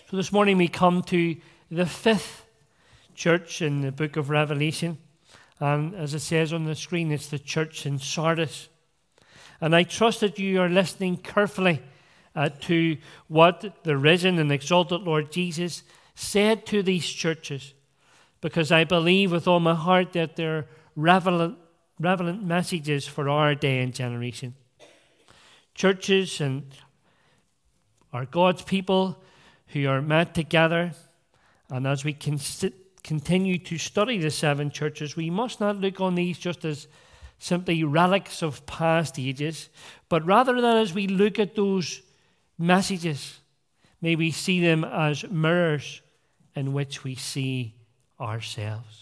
So this morning we come to the fifth church in the book of Revelation. And as it says on the screen, it's the church in Sardis. And I trust that you are listening carefully to what the risen and exalted Lord Jesus said to these churches, because I believe with all my heart that they're relevant messages for our day and generation. Churches are God's people who are met together, and as we continue to study the seven churches, we must not look on these just as simply relics of past ages, but rather that as we look at those messages, may we see them as mirrors in which we see ourselves.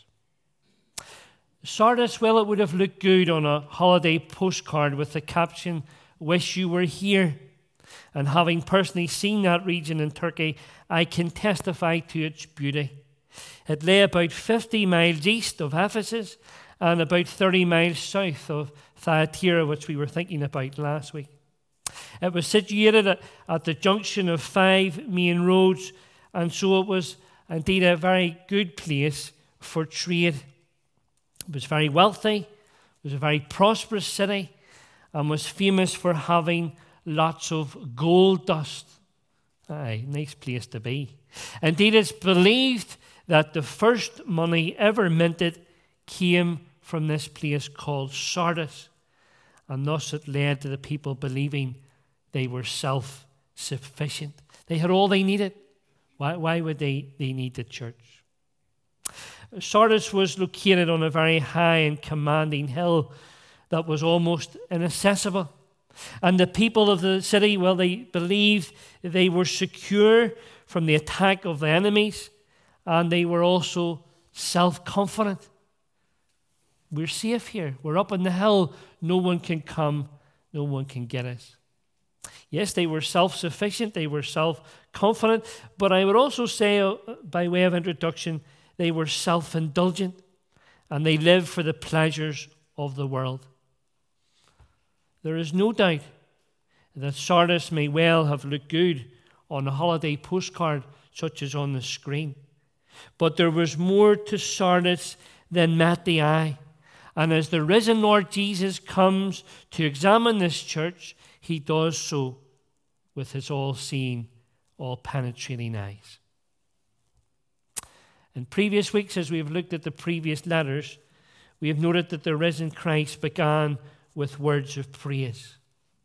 Sardis, well, it would have looked good on a holiday postcard with the caption, "Wish you were here." And having personally seen that region in Turkey, I can testify to its beauty. It lay about 50 miles east of Ephesus and about 30 miles south of Thyatira, which we were thinking about last week. It was situated at the junction of 5 main roads, and so it was indeed a very good place for trade. It was very wealthy, it was a very prosperous city, and was famous for having lots of gold dust. Aye, nice place to be. Indeed, it's believed that the first money ever minted came from this place called Sardis, and thus it led to the people believing they were self-sufficient. They had all they needed. Why would they need the church? Sardis was located on a very high and commanding hill that was almost inaccessible. And the people of the city, well, they believed they were secure from the attack of the enemies, and they were also self-confident. We're safe here. We're up on the hill. No one can come. No one can get us. Yes, they were self-sufficient. They were self-confident. But I would also say, by way of introduction, they were self-indulgent, and they lived for the pleasures of the world. There is no doubt that Sardis may well have looked good on a holiday postcard such as on the screen. But there was more to Sardis than met the eye. And as the risen Lord Jesus comes to examine this church, he does so with his all-seeing, all-penetrating eyes. In previous weeks, as we have looked at the previous letters, we have noted that the risen Christ began with words of praise.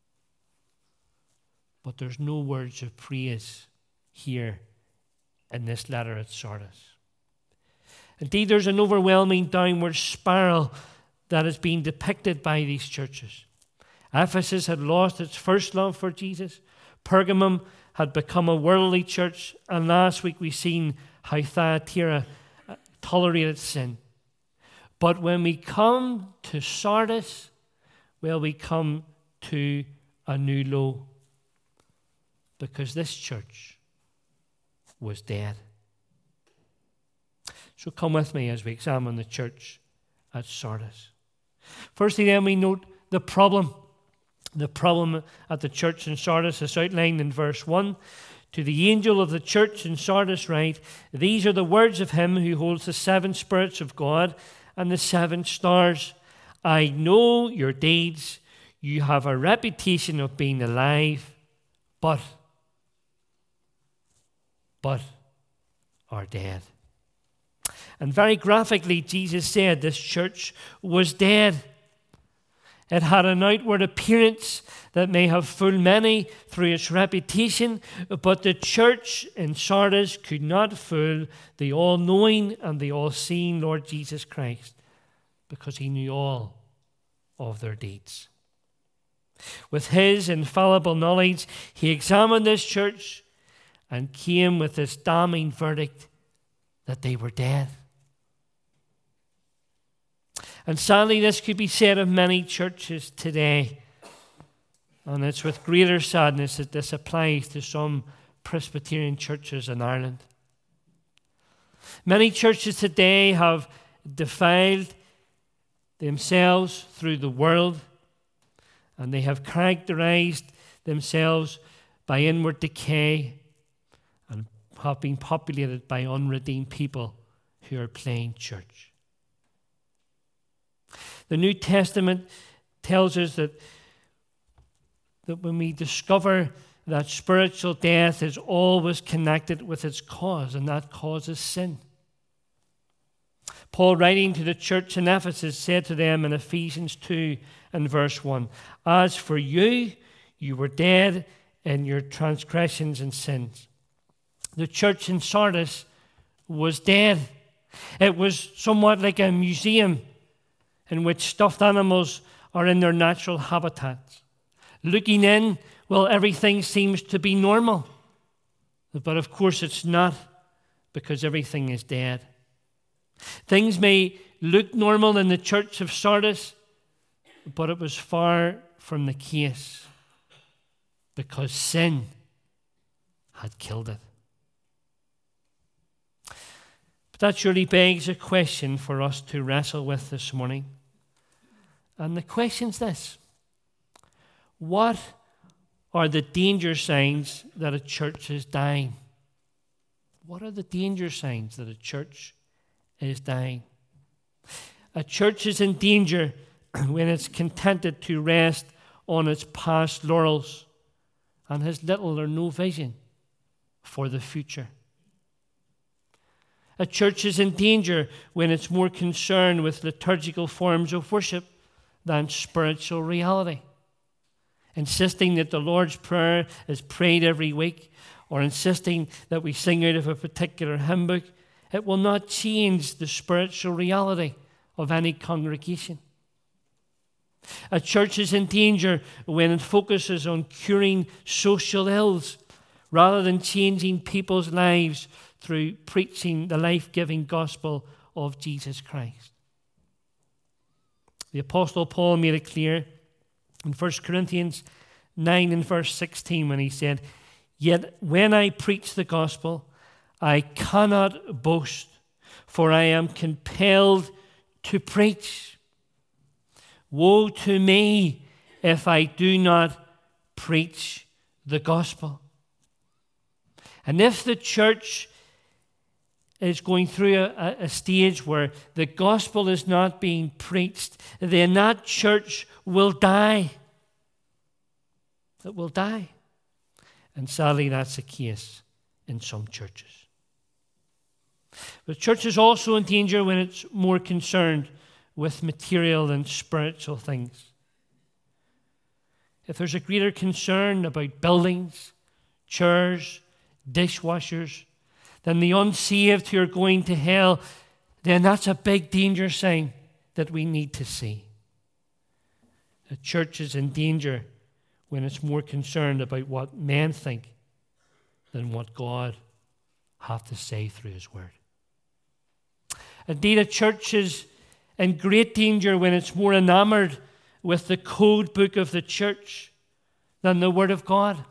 But there's no words of praise here in this letter at Sardis. Indeed, there's an overwhelming downward spiral that is being depicted by these churches. Ephesus had lost its first love for Jesus. Pergamum had become a worldly church. And last week we've seen how Thyatira tolerated sin. But when we come to Sardis, well, we come to a new low, because this church was dead. So come with me as we examine the church at Sardis. Firstly, then, we note the problem. The problem at the church in Sardis is outlined in verse 1. To the angel of the church in Sardis write, "These are the words of him who holds the 7 spirits of God and the 7 stars. I know your deeds. You have a reputation of being alive, but are dead." And very graphically, Jesus said this church was dead. It had an outward appearance that may have fooled many through its reputation, but the church in Sardis could not fool the all-knowing and the all-seeing Lord Jesus Christ, because he knew all of their deeds. With his infallible knowledge, he examined this church and came with this damning verdict that they were dead. And sadly, this could be said of many churches today. And it's with greater sadness that this applies to some Presbyterian churches in Ireland. Many churches today have defiled themselves through the world, and they have characterized themselves by inward decay and have been populated by unredeemed people who are playing church. The New Testament tells us that when we discover that spiritual death is always connected with its cause, and that cause is sin. Paul, writing to the church in Ephesus, said to them in Ephesians 2 and verse 1, "As for you, you were dead in your transgressions and sins." The church in Sardis was dead. It was somewhat like a museum in which stuffed animals are in their natural habitats. Looking in, well, everything seems to be normal. But of course it's not, because everything is dead. Things may look normal in the church of Sardis, but it was far from the case, because sin had killed it. But that surely begs a question for us to wrestle with this morning. And the question's this: what are the danger signs that a church is dying? What are the danger signs that a church is dying? A church is in danger when it's contented to rest on its past laurels and has little or no vision for the future. A church is in danger when it's more concerned with liturgical forms of worship than spiritual reality, insisting that the Lord's Prayer is prayed every week, or insisting that we sing out of a particular hymn book. It will not change the spiritual reality of any congregation. A church is in danger when it focuses on curing social ills rather than changing people's lives through preaching the life-giving gospel of Jesus Christ. The Apostle Paul made it clear in 1 Corinthians 9 and verse 16 when he said, "Yet when I preach the gospel, I cannot boast, for I am compelled to preach. Woe to me if I do not preach the gospel." And if the church is going through a stage where the gospel is not being preached, then that church will die. It will die. And sadly, that's the case in some churches. The church is also in danger when it's more concerned with material and spiritual things. If there's a greater concern about buildings, chairs, dishwashers, than the unsaved who are going to hell, then that's a big danger sign that we need to see. The church is in danger when it's more concerned about what men think than what God has to say through His Word. Indeed, a church is in great danger when it's more enamored with the code book of the church than the Word of God.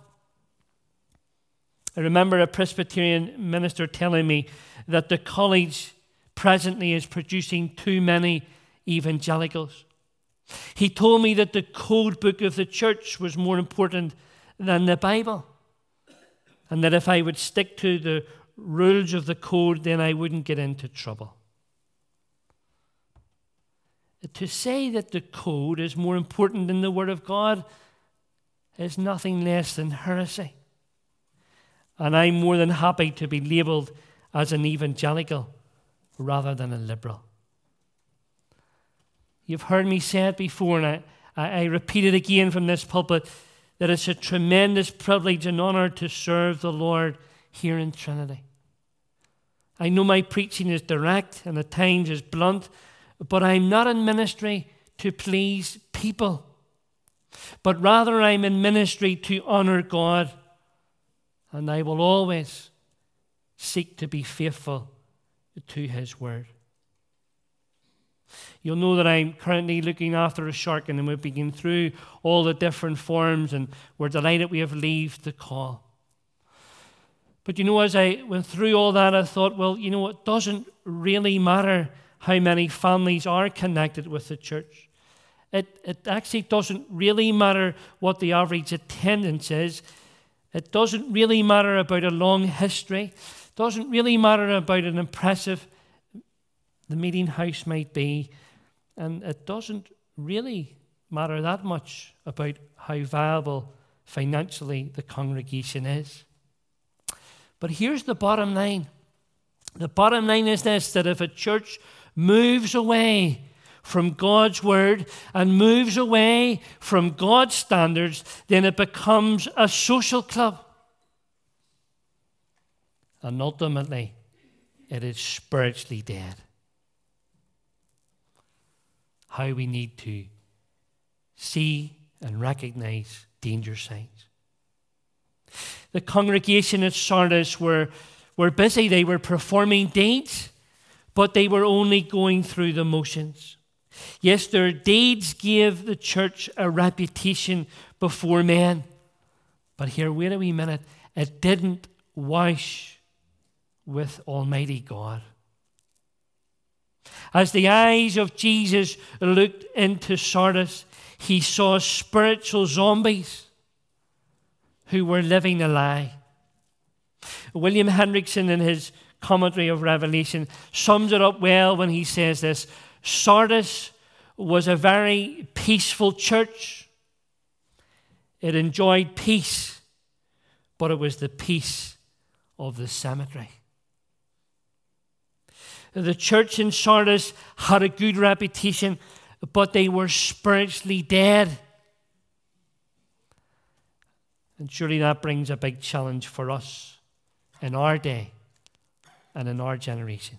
I remember a Presbyterian minister telling me that the college presently is producing too many evangelicals. He told me that the code book of the church was more important than the Bible, and that if I would stick to the rules of the code, then I wouldn't get into trouble. To say that the code is more important than the Word of God is nothing less than heresy. And I'm more than happy to be labelled as an evangelical rather than a liberal. You've heard me say it before, and I repeat it again from this pulpit, that it's a tremendous privilege and honour to serve the Lord here in Trinity. I know my preaching is direct and at times is blunt, but I'm not in ministry to please people, but rather I'm in ministry to honour God. And I will always seek to be faithful to His Word. You'll know that I'm currently looking after a shark, and we've been through all the different forms, and we're delighted we have leave the call. But as I went through all that, I thought, well, it doesn't really matter how many families are connected with the church. It actually doesn't really matter what the average attendance is. It doesn't really matter about a long history, Doesn't really matter about an impressive the meeting house might be, and it doesn't really matter that much about how viable financially the congregation is. But here's the bottom line. The bottom line is this, that if a church moves away from God's word and moves away from God's standards, then it becomes a social club. And ultimately, it is spiritually dead. How we need to see and recognize danger signs. The congregation at Sardis were busy. They were performing deeds, but they were only going through the motions. Yes, their deeds gave the church a reputation before men. But here, wait a wee minute. It didn't wash with Almighty God. As the eyes of Jesus looked into Sardis, he saw spiritual zombies who were living a lie. William Hendrickson, in his commentary of Revelation, sums it up well when he says this: Sardis was a very peaceful church. It enjoyed peace, but it was the peace of the cemetery. The church in Sardis had a good reputation, but they were spiritually dead. And surely that brings a big challenge for us in our day and in our generation.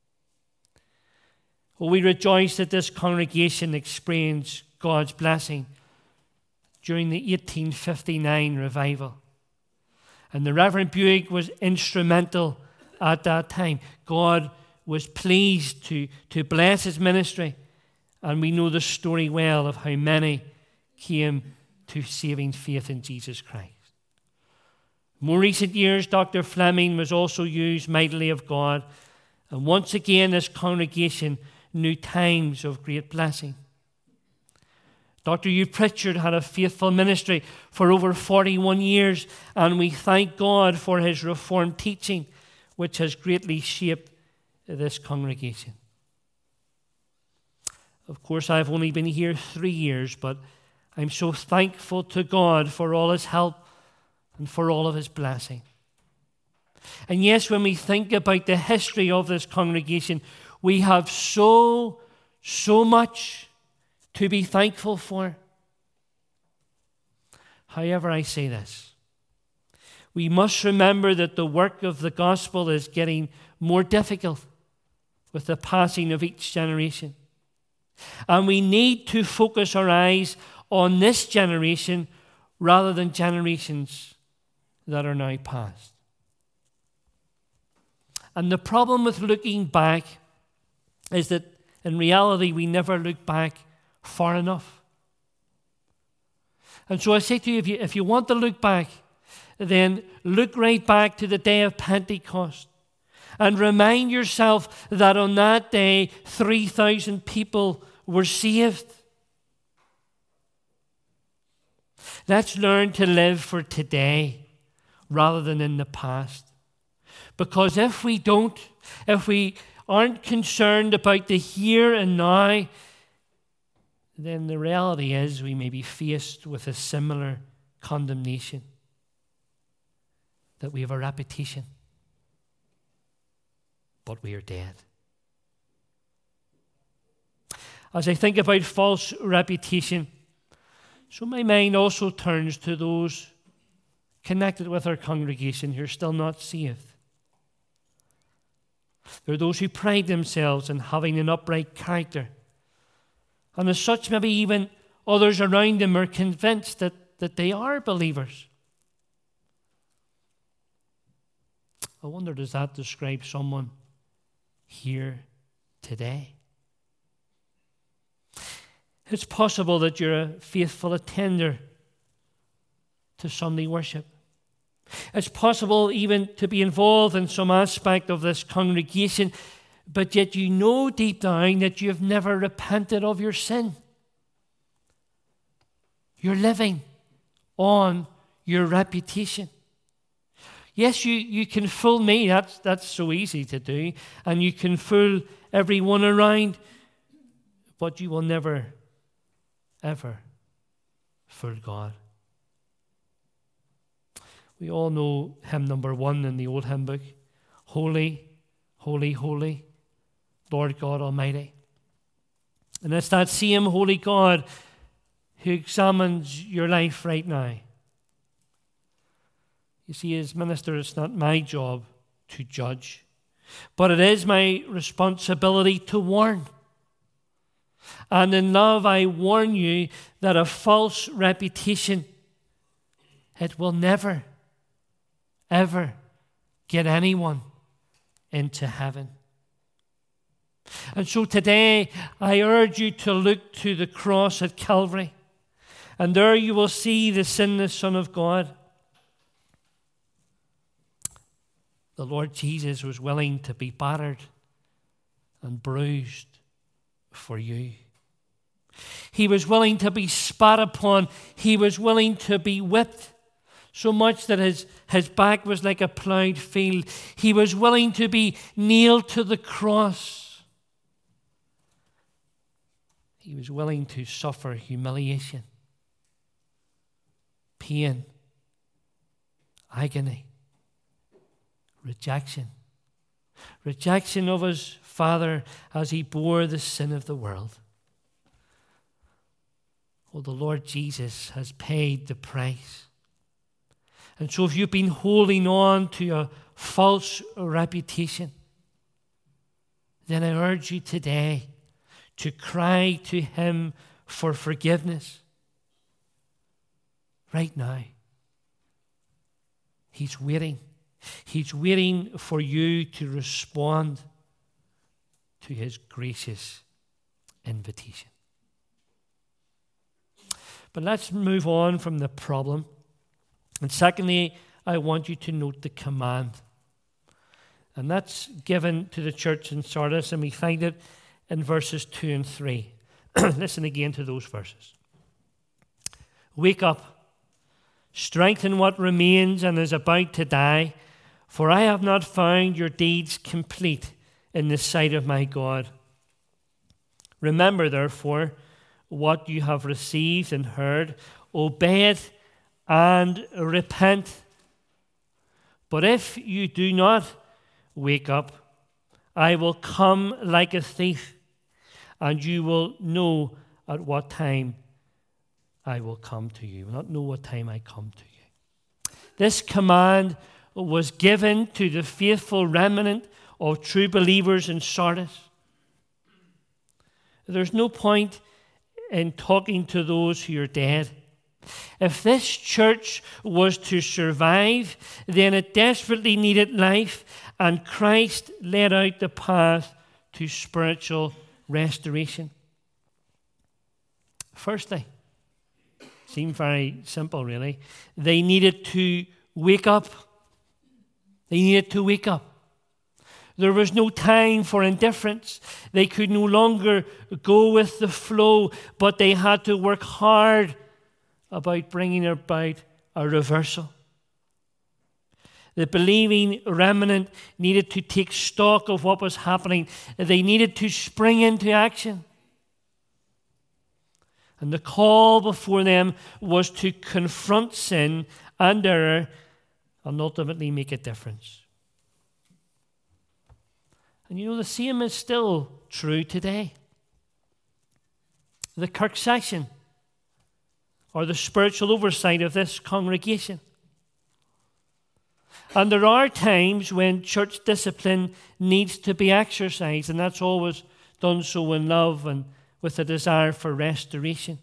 Well, we rejoice that this congregation experienced God's blessing during the 1859 revival. And the Reverend Buick was instrumental at that time. God was pleased to bless his ministry. And we know the story well of how many came to saving faith in Jesus Christ. More recent years, Dr. Fleming was also used mightily of God. And once again, this congregation knew times of great blessing. Dr. Hugh Pritchard had a faithful ministry for over 41 years, and we thank God for his Reformed teaching, which has greatly shaped this congregation. Of course, I've only been here 3 years, but I'm so thankful to God for all his help and for all of his blessing. And yes, when we think about the history of this congregation, we have so much to be thankful for. However, I say this: we must remember that the work of the gospel is getting more difficult with the passing of each generation. And we need to focus our eyes on this generation rather than generations that are now past. And the problem with looking back is that in reality we never look back far enough. And so I say to you, if you want to look back, then look right back to the day of Pentecost and remind yourself that on that day 3,000 people were saved. Let's learn to live for today rather than in the past. Because if we aren't concerned about the here and now, then the reality is we may be faced with a similar condemnation, that we have a reputation, but we are dead. As I think about false reputation, so my mind also turns to those connected with our congregation who are still not saved. There are those who pride themselves in having an upright character. And as such, maybe even others around them are convinced that they are believers. I wonder, does that describe someone here today? It's possible that you're a faithful attender to Sunday worship. It's possible even to be involved in some aspect of this congregation, but yet you know deep down that you've never repented of your sin. You're living on your reputation. Yes, you can fool me. That's so easy to do. And you can fool everyone around. But you will never, ever fool God. We all know hymn number 1 in the old hymn book. Holy, holy, holy, Lord God Almighty. And it's that same holy God who examines your life right now. You see, as minister, it's not my job to judge, but it is my responsibility to warn. And in love, I warn you that a false reputation, it will never, ever get anyone into heaven. And so today, I urge you to look to the cross at Calvary, and there you will see the sinless Son of God. The Lord Jesus was willing to be battered and bruised for you. He was willing to be spat upon. He was willing to be whipped, so much that his back was like a plowed field. He was willing to be nailed to the cross. He was willing to suffer humiliation, pain, agony, rejection of his Father as he bore the sin of the world. Oh, the Lord Jesus has paid the price. And so if you've been holding on to a false reputation, then I urge you today to cry to him for forgiveness. Right now. He's waiting. He's waiting for you to respond to his gracious invitation. But let's move on from the problem. And secondly, I want you to note the command. And that's given to the church in Sardis, and we find it in verses 2 and 3. Listen again to those verses. Wake up, strengthen what remains and is about to die, for I have not found your deeds complete in the sight of my God. Remember, therefore, what you have received and heard, obey it and repent. But if you do not wake up, I will come like a thief, and you will know at what time I will come to you. You will not know what time I come to you. This command was given to the faithful remnant of true believers in Sardis. There's no point in talking to those who are dead. If this church was to survive, then it desperately needed life, and Christ led out the path to spiritual restoration. Firstly, seemed very simple really, they needed to wake up. They needed to wake up. There was no time for indifference. They could no longer go with the flow, but they had to work hard about bringing about a reversal. The believing remnant needed to take stock of what was happening. They needed to spring into action. And the call before them was to confront sin and error and ultimately make a difference. And you know, the same is still true today. The Kirk session, or the spiritual oversight of this congregation. And there are times when church discipline needs to be exercised, and that's always done so in love and with a desire for restoration.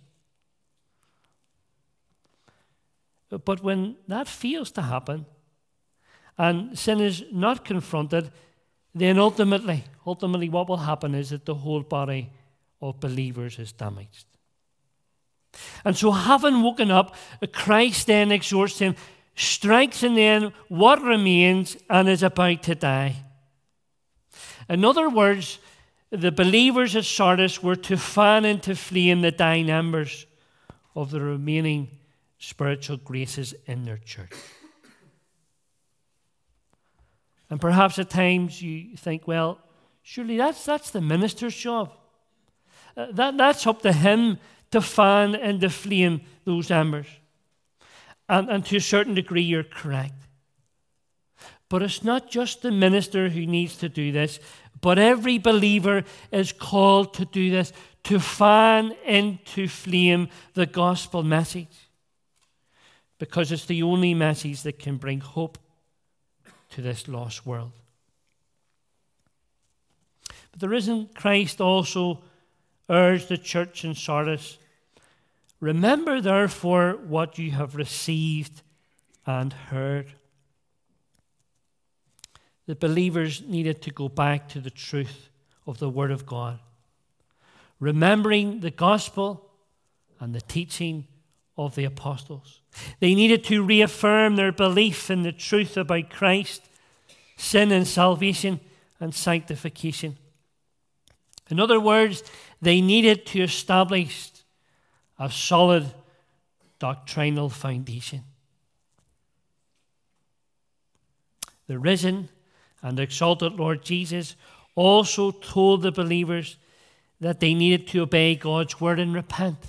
But when that fails to happen, and sin is not confronted, then ultimately what will happen is that the whole body of believers is damaged. And so having woken up, Christ then exhorts them, strengthen then what remains and is about to die. In other words, the believers at Sardis were to fan into flame the dying embers of the remaining spiritual graces in their church. And perhaps at times you think, well, surely that's the minister's job. That's up to him to fan and to flame those embers. And to a certain degree, you're correct. But it's not just the minister who needs to do this, but every believer is called to do this, to fan into flame the gospel message. Because it's the only message that can bring hope to this lost world. But the risen Christ also urged the church in Sardis, remember therefore what you have received and heard. The believers needed to go back to the truth of the Word of God, remembering the gospel and the teaching of the apostles. They needed to reaffirm their belief in the truth about Christ, sin and salvation, and sanctification. In other words, they needed to establish a solid doctrinal foundation. The risen and exalted Lord Jesus also told the believers that they needed to obey God's word and repent.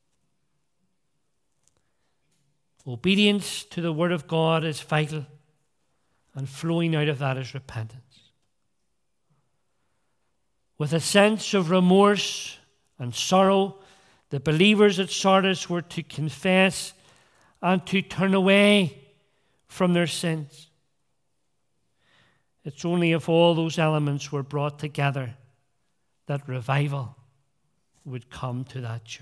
Obedience to the word of God is vital, and flowing out of that is repentance. With a sense of remorse and sorrow, the believers at Sardis were to confess and to turn away from their sins. It's only if all those elements were brought together that revival would come to that church.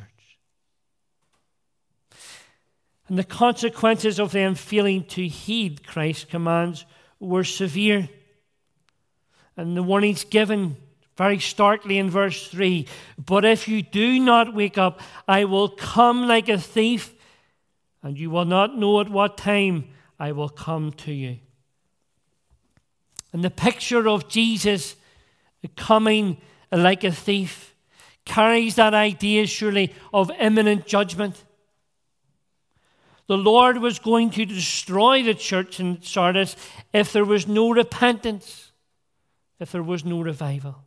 And the consequences of them failing to heed Christ's commands were severe. And the warning's given very starkly in verse 3. But if you do not wake up, I will come like a thief, and you will not know at what time I will come to you. And the picture of Jesus coming like a thief carries that idea, surely, of imminent judgment. The Lord was going to destroy the church in Sardis if there was no repentance, if there was no revival.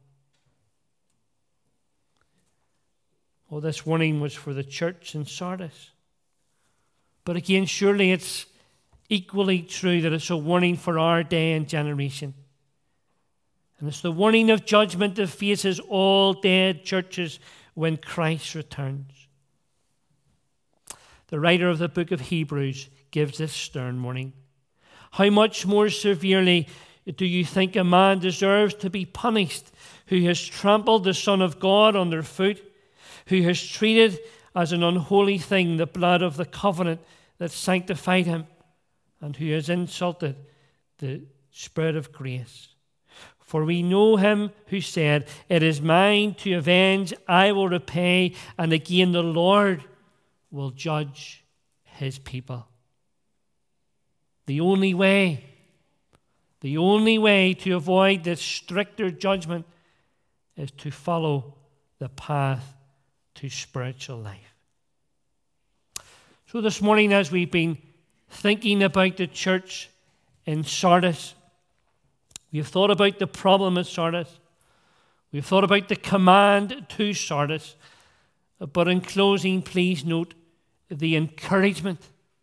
Well, this warning was for the church in Sardis. But again, surely it's equally true that it's a warning for our day and generation. And it's the warning of judgment that faces all dead churches when Christ returns. The writer of the book of Hebrews gives this stern warning. How much more severely do you think a man deserves to be punished who has trampled the Son of God underfoot, who has treated as an unholy thing the blood of the covenant that sanctified him, and who has insulted the Spirit of grace? For we know him who said, it is mine to avenge, I will repay, and again the Lord will judge his people. The only way to avoid this stricter judgment is to follow the path to spiritual life. So this morning, as we've been thinking about the church in Sardis, we've thought about the problem at Sardis. We've thought about the command to Sardis. But in closing, please note the encouragement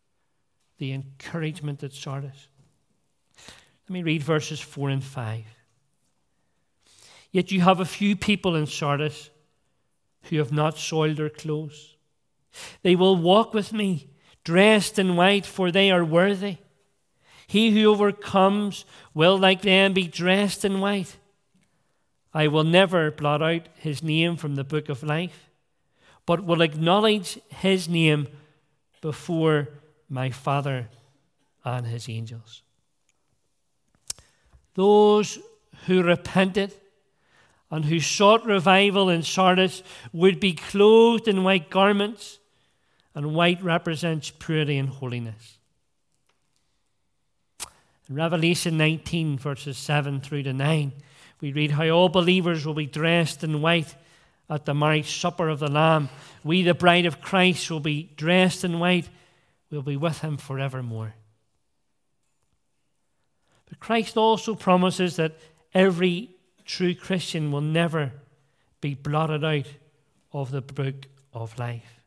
at Sardis. Let me read verses 4 and 5. Yet you have a few people in Sardis who have not soiled their clothes. They will walk with me, dressed in white, for they are worthy. He who overcomes will like them be dressed in white. I will never blot out his name from the book of life, but will acknowledge his name before my Father and his angels. Those who repented and who sought revival in Sardis would be clothed in white garments, and white represents purity and holiness. In Revelation 19, verses 7 through to 9, we read how all believers will be dressed in white at the marriage supper of the Lamb. We, the bride of Christ, will be dressed in white. We'll be with him forevermore. But Christ also promises that every true Christian will never be blotted out of the book of life.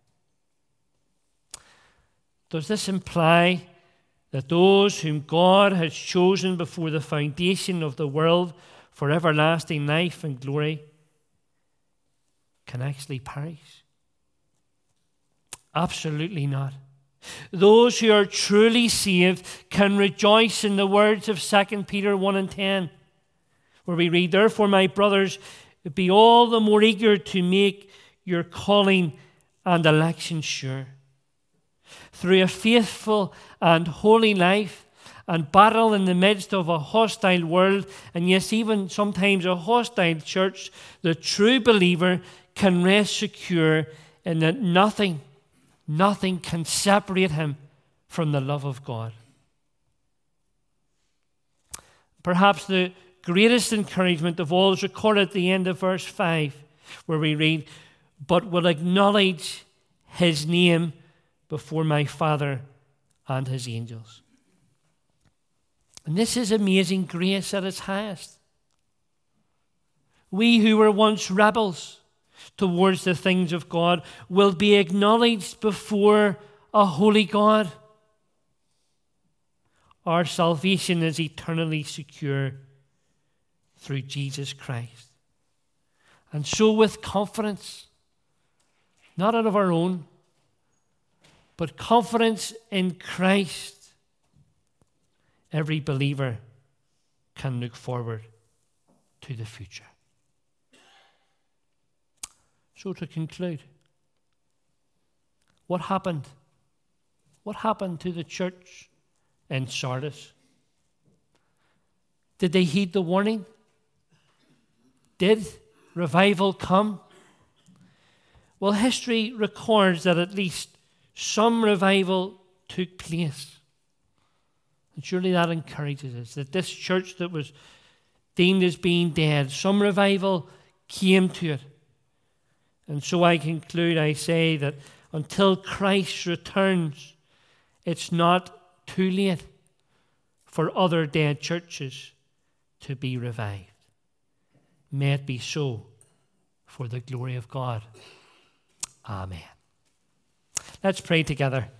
Does this imply that those whom God has chosen before the foundation of the world for everlasting life and glory can actually perish? Absolutely not. Those who are truly saved can rejoice in the words of 2 Peter 1 and 10, where we read, "Therefore, my brothers, be all the more eager to make your calling and election sure. Through a faithful and holy life and battle in the midst of a hostile world, and yes, even sometimes a hostile church, the true believer can rest secure in that nothing can separate him from the love of God." Perhaps the greatest encouragement of all is recorded at the end of verse 5, where we read, "But will acknowledge his name before my Father and his angels." And this is amazing grace at its highest. We who were once rebels towards the things of God will be acknowledged before a holy God. Our salvation is eternally secure through Jesus Christ. And so with confidence, not out of our own, but confidence in Christ, every believer can look forward to the future. So to conclude, what happened? What happened to the church in Sardis? Did they heed the warning? Did revival come? Well, history records that at least some revival took place. And surely that encourages us, that this church that was deemed as being dead, some revival came to it. And so I conclude, I say that until Christ returns, it's not too late for other dead churches to be revived. May it be so for the glory of God. Amen. Let's pray together.